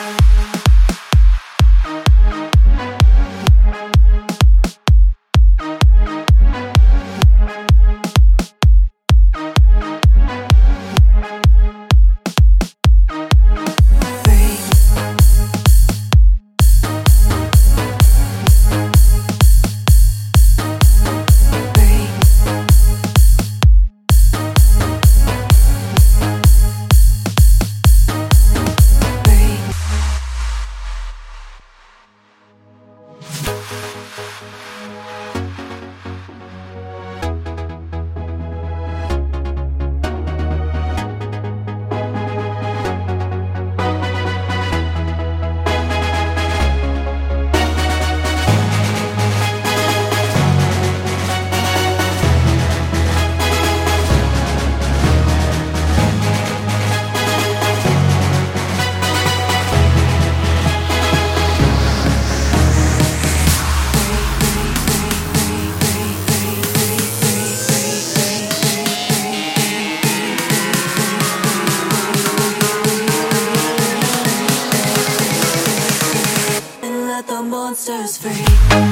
monsters free.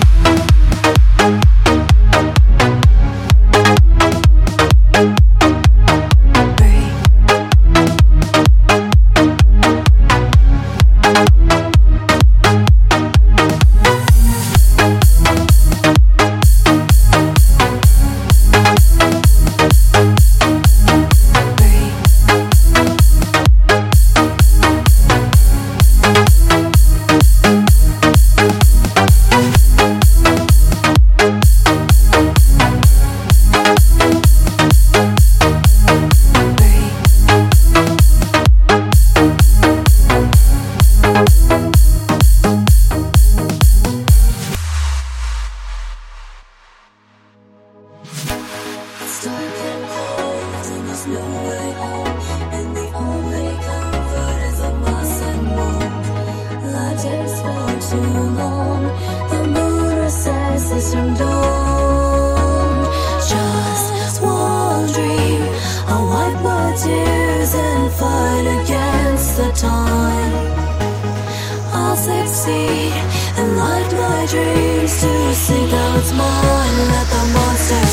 There's no way home, and the only comfort is a bus and moon. Life takes far too long. The moon recesses from dawn. Just one dream, I'll wipe my tears and fight against the time. I'll succeed and light my dreams to see that it's mine. Let the monster